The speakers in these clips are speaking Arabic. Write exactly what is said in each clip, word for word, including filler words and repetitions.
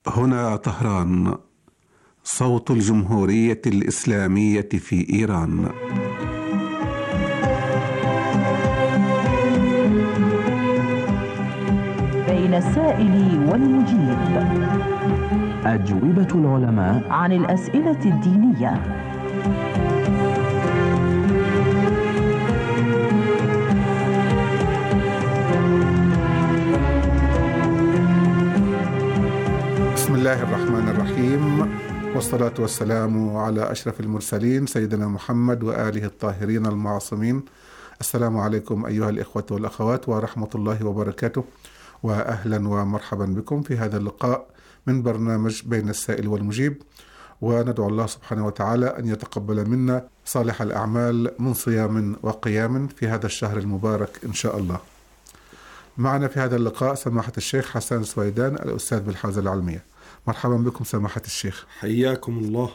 هنا طهران، صوت الجمهورية الإسلامية في إيران. بين السائل والمجيب، أجوبة العلماء عن الأسئلة الدينية. بسم الله الرحمن الرحيم، والصلاة والسلام على أشرف المرسلين سيدنا محمد وآله الطاهرين المعصومين. السلام عليكم أيها الإخوة والأخوات ورحمة الله وبركاته، وأهلا ومرحبا بكم في هذا اللقاء من برنامج بين السائل والمجيب، وندعو الله سبحانه وتعالى أن يتقبل منا صالح الأعمال من صيام وقيام في هذا الشهر المبارك إن شاء الله. معنا في هذا اللقاء سماحة الشيخ حسان سويدان الأستاذ بالحوزة العلمية. مرحبا بكم سماحة الشيخ. حياكم الله.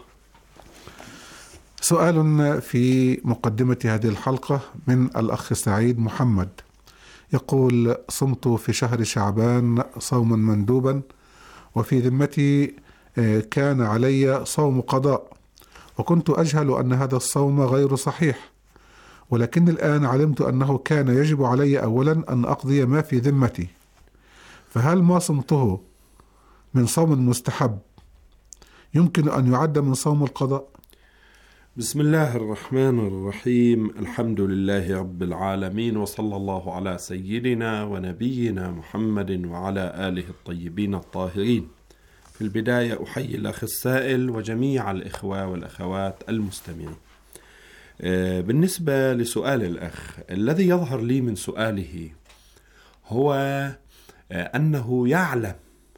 سؤال في مقدمة هذه الحلقة من الأخ سعيد محمد، يقول: صمت في شهر شعبان صوما مندوبا، وفي ذمتي كان علي صوم قضاء، وكنت أجهل أن هذا الصوم غير صحيح، ولكن الآن علمت أنه كان يجب علي أولا أن أقضي ما في ذمتي، فهل ما صمته من صوم مستحب يمكن أن يعد من صوم القضاء؟ بسم الله الرحمن الرحيم، الحمد لله رب العالمين، وصلى الله على سيدنا ونبينا محمد وعلى آله الطيبين الطاهرين. في البداية أحيي الأخ السائل وجميع الإخوة والأخوات المستمعين. بالنسبة لسؤال الأخ، الذي يظهر لي من سؤاله هو أنه يعلم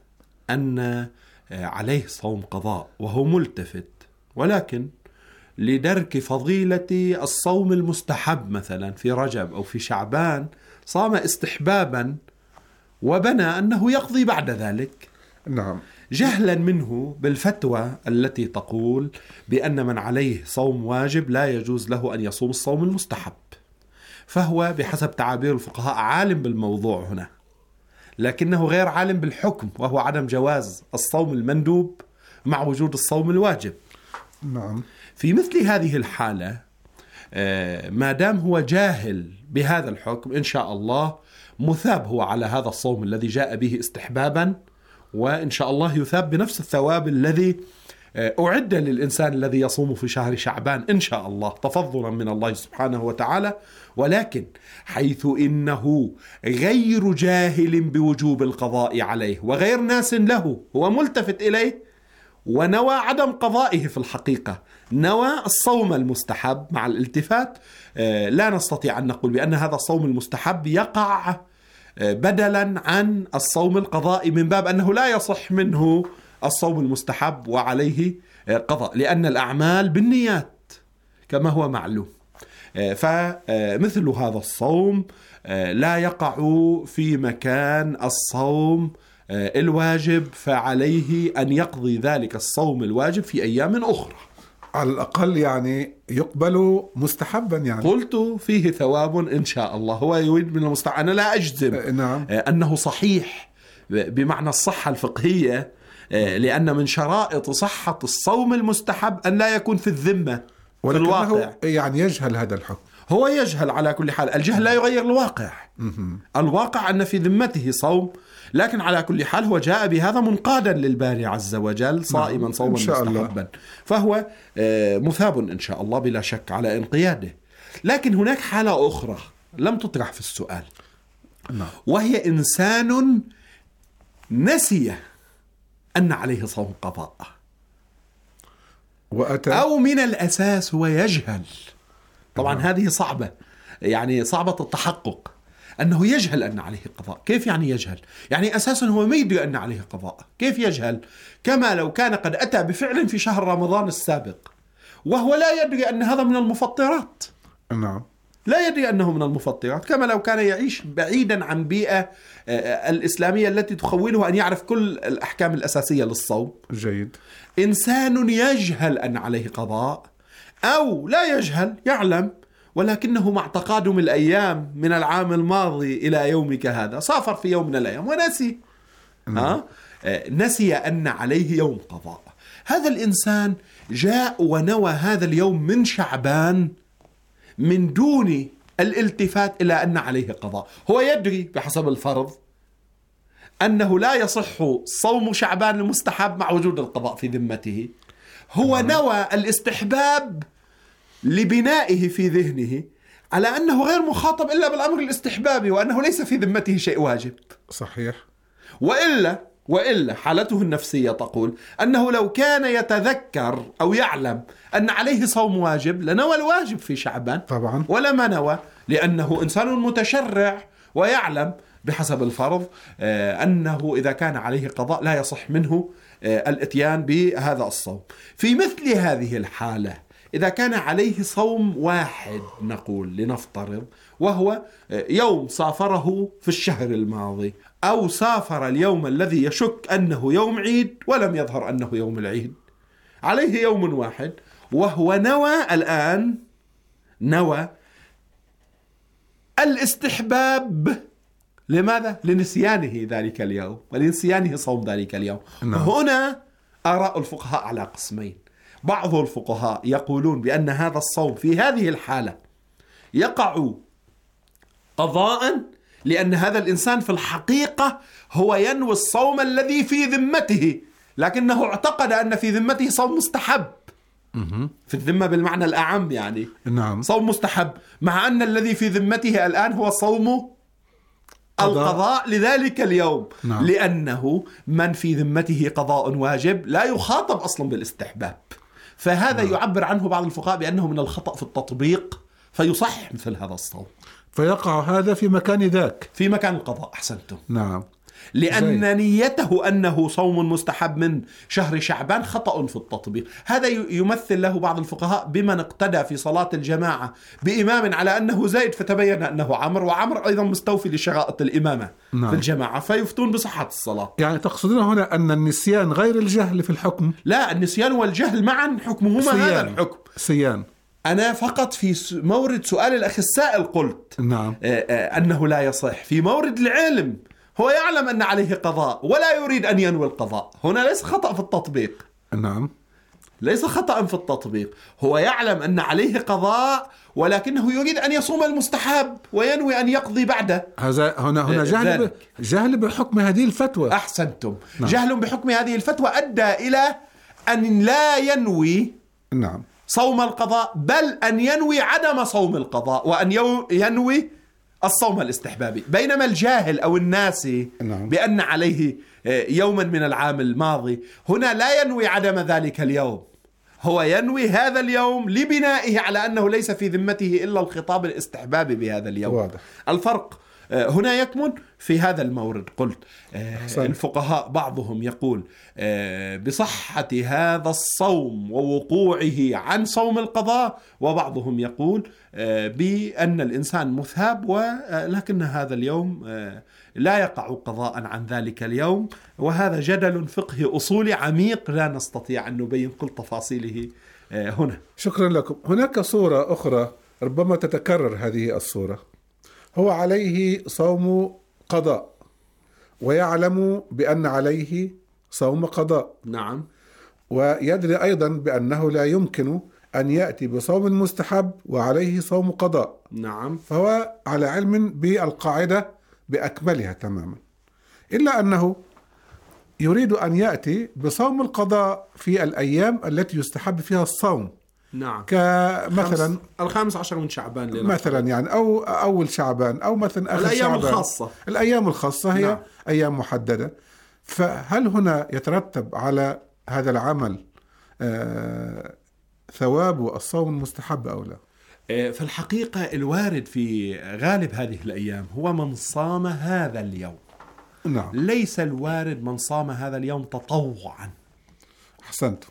أن عليه صوم قضاء وهو ملتفت، ولكن لدرك فضيلة الصوم المستحب مثلا في رجب أو في شعبان صام استحبابا وبنى أنه يقضي بعد ذلك. نعم. جهلا منه بالفتوى التي تقول بأن من عليه صوم واجب لا يجوز له أن يصوم الصوم المستحب، فهو بحسب تعابير الفقهاء عالم بالموضوع هنا، لكنه غير عالم بالحكم، وهو عدم جواز الصوم المندوب مع وجود الصوم الواجب. نعم. في مثل هذه الحالة ما دام هو جاهل بهذا الحكم إن شاء الله مثاب هو على هذا الصوم الذي جاء به استحبابا، وإن شاء الله يثاب بنفس الثواب الذي أعد للإنسان الذي يصوم في شهر شعبان إن شاء الله تفضلا من الله سبحانه وتعالى. ولكن حيث إنه غير جاهل بوجوب القضاء عليه وغير ناس له، هو ملتفت إليه ونوى عدم قضائه، في الحقيقة نوى الصوم المستحب مع الالتفات، لا نستطيع أن نقول بأن هذا الصوم المستحب يقع بدلا عن الصوم القضائي، من باب أنه لا يصح منه الصوم المستحب وعليه قضاء، لأن الأعمال بالنيات كما هو معلوم. فمثل هذا الصوم لا يقع في مكان الصوم الواجب، فعليه أن يقضي ذلك الصوم الواجب في أيام أخرى على الأقل، يعني يقبل مستحبا. يعني قلت فيه ثواب إن شاء الله. هو يريد من المستحب، أنا لا أجزم نعم. أنه صحيح بمعنى الصحة الفقهية، لأن من شرائط صحة الصوم المستحب أن لا يكون في الذمة في الواقع. يعني يجهل هذا الحكم، هو يجهل على كل حال. الجهل لا يغير الواقع. الواقع أن في ذمته صوم، لكن على كل حال هو جاء بهذا منقادا للباري عز وجل صائما صوما مستحبا، فهو مثاب إن شاء الله بلا شك على انقياده. لكن هناك حالة أخرى لم تطرح في السؤال، وهي إنسان نسي أن عليه صوم قضاء، وأتى أو من الأساس هو يجهل. طبعا هذه صعبة، يعني صعبة التحقق أنه يجهل أن عليه قضاء. كيف يعني يجهل؟ يعني أساسا هو ما يدري أن عليه قضاء. كيف يجهل؟ كما لو كان قد أتى بفعل في شهر رمضان السابق وهو لا يدري أن هذا من المفطرات. نعم. لا يدري أنه من المفطرات، كما لو كان يعيش بعيدا عن بيئة الإسلامية التي تخوله أن يعرف كل الأحكام الأساسية للصوم. جيد. إنسان يجهل أن عليه قضاء، أو لا يجهل، يعلم، ولكنه مع تقادم الأيام من العام الماضي إلى يومك هذا سافر في يوم من الأيام ونسي. ها؟ نسي أن عليه يوم قضاء. هذا الإنسان جاء ونوى هذا اليوم من شعبان من دون الالتفات إلى أن عليه قضاء. هو يدري بحسب الفرض أنه لا يصح صوم شعبان المستحب مع وجود القضاء في ذمته. هو نوى الاستحباب لبنائه في ذهنه على أنه غير مخاطب إلا بالأمر الاستحبابي، وأنه ليس في ذمته شيء واجب. صحيح. وإلا وإلا حالته النفسية تقول أنه لو كان يتذكر أو يعلم أن عليه صوم واجب لنوى الواجب في شعبان طبعا، ولما نوى، لأنه إنسان متشرع ويعلم بحسب الفرض أنه إذا كان عليه قضاء لا يصح منه الاتيان بهذا الصوم. في مثل هذه الحالة إذا كان عليه صوم واحد نقول لنفترض، وهو يوم سافره في الشهر الماضي، أو سافر اليوم الذي يشك أنه يوم عيد ولم يظهر أنه يوم العيد، عليه يوم واحد، وهو نوى الآن نوى الاستحباب. لماذا؟ لنسيانه ذلك اليوم ولنسيانه صوم ذلك اليوم. نعم. هنا آراء الفقهاء على قسمين. بعض الفقهاء يقولون بأن هذا الصوم في هذه الحالة يقع قضاء، لأن هذا الإنسان في الحقيقة هو ينوي الصوم الذي في ذمته، لكنه اعتقد أن في ذمته صوم مستحب. في الذمة بالمعنى الأعم يعني. نعم. صوم مستحب، مع أن الذي في ذمته الآن هو صوم القضاء لذلك اليوم. نعم. لأنه من في ذمته قضاء واجب لا يخاطب أصلا بالاستحباب. فهذا نعم. يعبر عنه بعض الفقهاء بأنه من الخطأ في التطبيق، فيصح مثل هذا الصوم، فيقع هذا في مكان ذاك، في مكان القضاء. أحسنتم. نعم. لأن زي. نيته أنه صوم مستحب من شهر شعبان خطأ في التطبيق. هذا يمثل له بعض الفقهاء بمن اقتدى في صلاة الجماعة بإمام على أنه زيد فتبين أنه عمرو، وعمرو أيضا مستوفي لشرائط الإمامة. نعم. في الجماعة، فيفتون بصحة الصلاة. يعني تقصدون هنا أن النسيان غير الجهل في الحكم؟ لا، النسيان والجهل معا حكمهما سيان. هذا الحكم سيان. أنا فقط في مورد سؤال الأخ السائل قلت نعم. أنه لا يصح. في مورد العلم هو يعلم أن عليه قضاء ولا يريد أن ينوي القضاء، هنا ليس خطأ في التطبيق. نعم. ليس خطأ في التطبيق، هو يعلم أن عليه قضاء ولكنه يريد أن يصوم المستحب وينوي أن يقضي بعده. هذا هنا هنا جهل ب... جهل بحكم هذه الفتوى. أحسنتم. نعم. جهل بحكم هذه الفتوى أدى إلى أن لا ينوي نعم صوم القضاء، بل أن ينوي عدم صوم القضاء، وأن ينوي الصوم الاستحبابي. بينما الجاهل أو الناسي نعم. بأن عليه يوما من العام الماضي هنا لا ينوي عدم ذلك اليوم، هو ينوي هذا اليوم لبنائه على أنه ليس في ذمته إلا الخطاب الاستحبابي بهذا اليوم. واضح. الفرق هنا يكمن في هذا المورد. قلت الفقهاء بعضهم يقول بصحة هذا الصوم ووقوعه عن صوم القضاء، وبعضهم يقول بأن الإنسان مثاب ولكن هذا اليوم لا يقع قضاء عن ذلك اليوم. وهذا جدل فقهي أصولي عميق لا نستطيع أن نبين كل تفاصيله هنا. شكرا لكم. هناك صورة أخرى ربما تتكرر هذه الصورة، هو عليه صوم قضاء ويعلم بأن عليه صوم قضاء. نعم. ويدري أيضا بأنه لا يمكن أن يأتي بصوم مستحب وعليه صوم قضاء. نعم. فهو على علم بالقاعدة بأكملها تماما، إلا أنه يريد أن يأتي بصوم القضاء في الأيام التي يستحب فيها الصوم. نعم. كمثلا الخامس عشر من شعبان لنا. مثلا يعني أو أول شعبان أو مثلا آخر الأيام شعبان. الخاصة. الأيام الخاصة هي نعم. أيام محددة. فهل هنا يترتب على هذا العمل آه ثواب الصوم المستحب أو لا؟ في الحقيقة الوارد في غالب هذه الأيام هو من صام هذا اليوم. نعم. ليس الوارد من صام هذا اليوم تطوعا. أحسنت.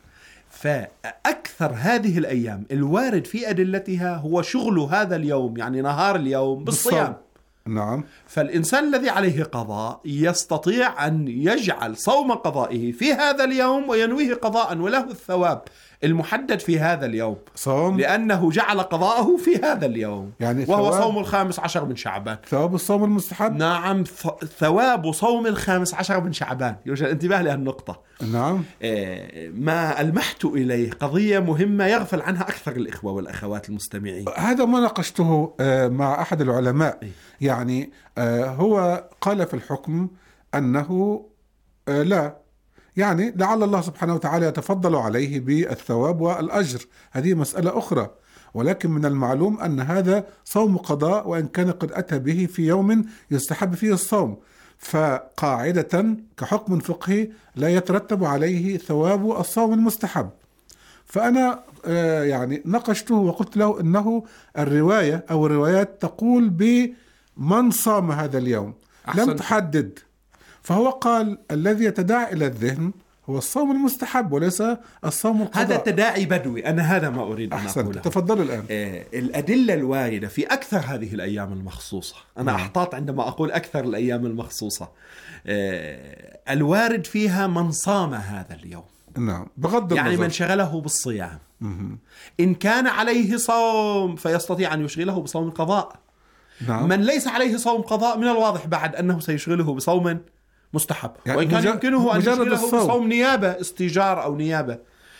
فأكثر هذه الأيام الوارد في أدلتها هو شغل هذا اليوم، يعني نهار اليوم بالصيام. نعم. فالإنسان الذي عليه قضاء يستطيع أن يجعل صوم قضائه في هذا اليوم وينويه قضاء وله الثواب المحدد في هذا اليوم صوم، لأنه جعل قضاءه في هذا اليوم، يعني وهو ثواب- صوم الخامس عشر من شعبان. ثواب الصوم المستحب. نعم، ث- ثواب صوم الخامس عشر من شعبان. يوجد انتباه لهالنقطة. نعم. آه، ما ألمحت إليه قضية مهمة يغفل عنها أكثر الإخوة والأخوات المستمعين. هذا ما ناقشته آه، مع أحد العلماء. يعني آه، هو قال في الحكم أنه آه، لا، يعني لعل الله سبحانه وتعالى يتفضل عليه بالثواب والأجر، هذه مسألة أخرى، ولكن من المعلوم أن هذا صوم قضاء، وإن كان قد أتى به في يوم يستحب فيه الصوم، فقاعدة كحكم فقهي لا يترتب عليه ثواب الصوم المستحب. فأنا آه، يعني ناقشته وقلت له أنه الرواية أو الروايات تقول بمن صام هذا اليوم، أحسنت. لم تحدد. فهو قال الذي يتداعى إلى الذهن هو الصوم المستحب وليس الصوم القضاء. هذا تداعي بدوي، أنا هذا ما أريد أن أحسن، أقوله. تفضل الآن. آه، الأدلة الواردة في أكثر هذه الأيام المخصوصة، أنا نعم. أحتاط عندما أقول أكثر الأيام المخصوصة، آه، الوارد فيها من صام هذا اليوم، نعم، بغض يعني النظر. من شغله بالصيام. مهم. إن كان عليه صوم فيستطيع أن يشغله بصوم القضاء. نعم. من ليس عليه صوم قضاء من الواضح بعد أنه سيشغله بصوم مستحب، يعني وإن كان مجرد- يمكنه أن مجرد يشغله الصوم. بصوم نيابة، استيجار أو نيابة.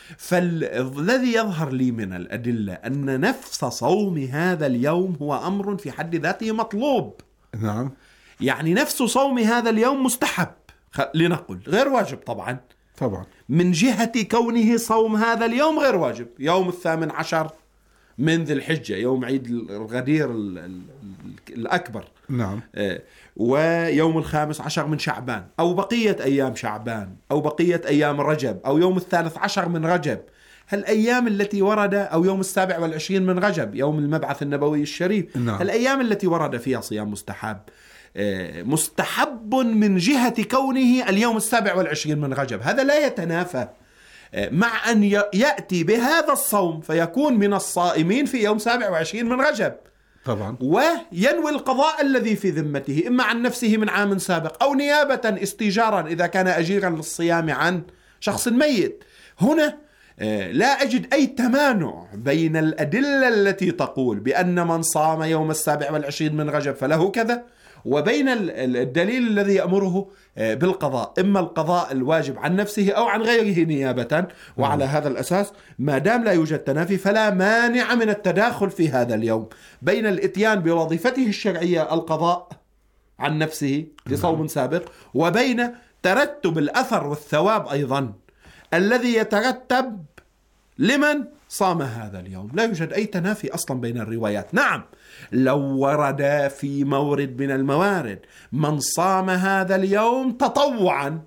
فالذي يظهر لي من الأدلة أن نفس صوم هذا اليوم هو أمر في حد ذاته مطلوب. نعم، يعني نفس صوم هذا اليوم مستحب، خ- لنقل غير واجب طبعا، طبعا. من جهة كونه صوم هذا اليوم غير واجب. يوم الثامن عشر من ذي الحجة، يوم عيد الغدير ال- ال- الأكبر، نعم، آه، ويوم الخامس عشر من شعبان، أو بقية أيام شعبان، أو بقية أيام رجب، أو يوم الثالث عشر من رجب، هالأيام التي ورد، أو يوم السابع والعشرين من رجب يوم المبعث النبوي الشريف، نعم. الأيام التي ورد فيها صيام مستحب، آه، مستحب من جهة كونه اليوم السابع والعشرين من رجب. هذا لا يتنافى آه، مع أن ي- يأتي بهذا الصوم فيكون من الصائمين في يوم سابع وعشرين من رجب، طبعا. وينوي القضاء الذي في ذمته، إما عن نفسه من عام سابق، أو نيابة استيجارا إذا كان أجيرا للصيام عن شخص ميت. هنا آه، لا أجد أي تمانع بين الأدلة التي تقول بأن من صام يوم السابع والعشرين من رجب فله كذا، وبين ال- ال- الدليل الذي يأمره آه، بالقضاء، إما القضاء الواجب عن نفسه أو عن غيره نيابة. وعلى هذا الأساس ما دام لا يوجد تنافي فلا مانع من التداخل في هذا اليوم بين الإتيان بوظيفته الشرعية القضاء عن نفسه لصوم سابق، وبين ترتب الأثر والثواب أيضا الذي يترتب لمن صام هذا اليوم. لا يوجد أي تنافي أصلا بين الروايات. نعم، لو ورد في مورد من الموارد من صام هذا اليوم تطوعا،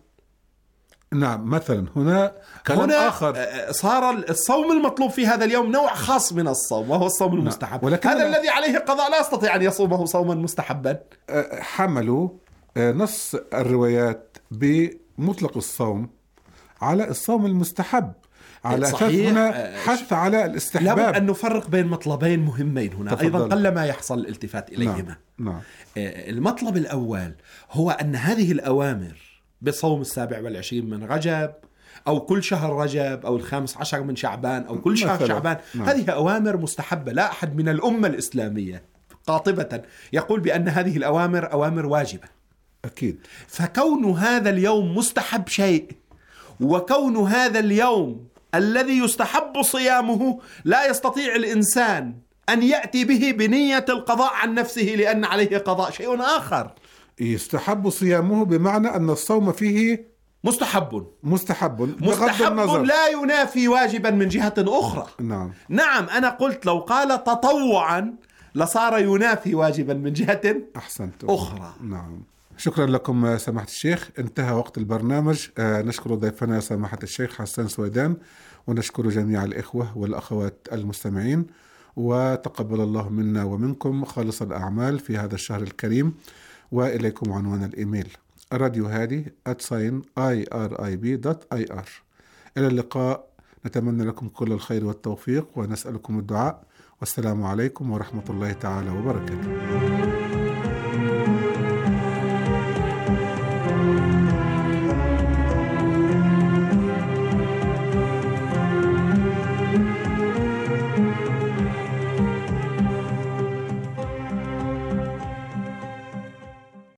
نعم، مثلا هنا كلام هنا آخر. آه، صار الصوم المطلوب في هذا اليوم نوع خاص من الصوم، وهو الصوم المستحب. ولكن هذا أنا- الذي عليه القضاء لا يستطيع أن يصومه صوما مستحبا. آه، حملوا آه، نص الروايات بمطلق الصوم على الصوم المستحب، على أساس صحيح. هنا حث على لابد الاستحباب. أن نفرق بين مطلبين مهمين هنا، تفضل. أيضا قلما يحصل الالتفات إليهما. نعم. نعم. آه، المطلب الأول هو أن هذه الأوامر بصوم السابع والعشرين من رجب، أو كل شهر رجب، أو الخامس عشر من شعبان، أو كل شهر مثلاً. شعبان، نعم. هذه أوامر مستحبة. لا أحد من الأمة الإسلامية قاطبة يقول بأن هذه الأوامر أوامر واجبة. أكيد. فكون هذا اليوم مستحب شيء، وكون هذا اليوم الذي يستحب صيامه لا يستطيع الإنسان أن يأتي به بنية القضاء عن نفسه لأن عليه قضاء، شيء آخر. يستحب صيامه بمعنى أن الصوم فيه مستحب مستحب بغض مستحب النظر. لا ينافي واجبا من جهة أخرى. نعم. نعم، أنا قلت لو قال تطوعا لصار ينافي واجبا من جهة أحسنت. أخرى. نعم. شكرا لكم سماحة الشيخ، انتهى وقت البرنامج. آه نشكر ضيفنا سماحة الشيخ حسان سويدان، ونشكر جميع الإخوة والأخوات المستمعين، وتقبل الله منا ومنكم خالص الأعمال في هذا الشهر الكريم. وإليكم عنوان الإيميل راديو هادي آت ساين آي آر آي بي دوت آي آر. إلى اللقاء، نتمنى لكم كل الخير والتوفيق ونسألكم الدعاء، والسلام عليكم ورحمة الله تعالى وبركاته.